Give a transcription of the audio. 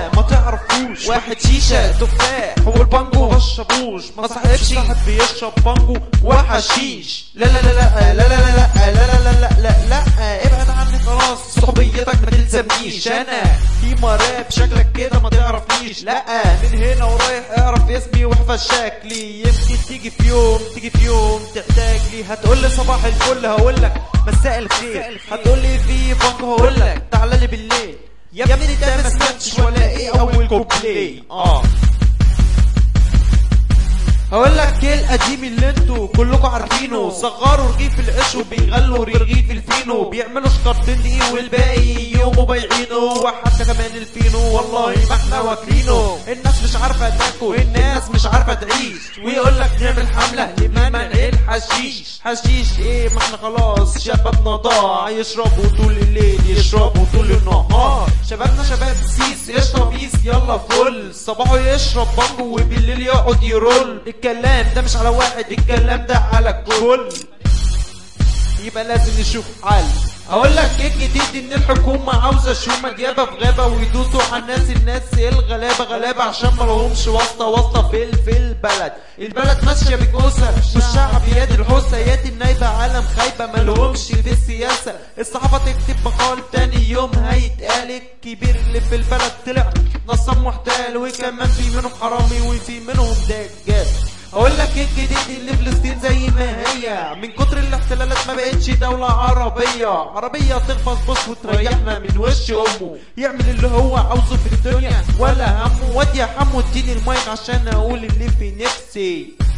ما تعرفوش، واحد شيشة تفاح هو البانجو ما بشربوش، ما صاحبش صاحب بيشرب بانجو وحشيش. لا لا لا لا لا لا لا لا لا لا لا لا ابعد عني خلاص، صحوبيتك ما تلزمنيش، انا كيما راب شكلك كده ما تعرفنيش. لا من هنا ورايح اعرف اسمي واحفظ شكلي، يمكن تيجي في يوم تحتاج لي، هتقولي صباح الفل هقولك مساء الخير، هتقولي في بانجو هقولك تعالى لي بالليل. يا ابني انت ما سمعتش ولا ايه اول كوبلي؟ هقولك ايه القديم اللي انتوا كلكوا عارفينه، صغروا رغيف العيش وبيغلوا رغيف الفينو، بيعملوا شكرتين دقيق والباقي يوموا بايعينه، وحتى كمان الفينو والله ما احنا واكلينه. الناس مش عارفه تاكل، الناس مش عارفه تعيش، ويقولك نعمل حمله لمنع الحشيش. حشيش ايه؟ ما احنا خلاص شبابنا ضاع، يشربوا طول الليل يشربوا طول النهار، شبابنا شباب سيس يشرب يس يلا فل، صباحه يشرب بانجو وبالليل يقعد يرول. الكلام ده مش على واحد، الكلام ده على الكل، يبقى لازم نشوف حل. هقولك ايه الجديد؟ ان الحكومة عاوزة شومة ديابة في غابة، ويدوسوا على الناس الغلابة غلابة، عشان ملهمش واسطة في البلد. البلد ماشية بجوزها والشعب يد الحوسة، يد النايبة عالم خايبة ملهمش في السياسة. الصحافة تكتب مقال تاني يوم هيتقال الكبير اللي في البلد طلع نصاب محتال، وكمان في منهم حرامي وفي منهم دجال. هقولك ايه الجديد؟ اللي فلسطين زي ما هي من كتر الاحتلالات ما بقتش دولة عربية تخبص بص وتريحنا من وش امه، يعمل اللي هو عاوزه في الدنيا ولا همه. واد يا حمو اديني المايك عشان اقول اللي في نفسي.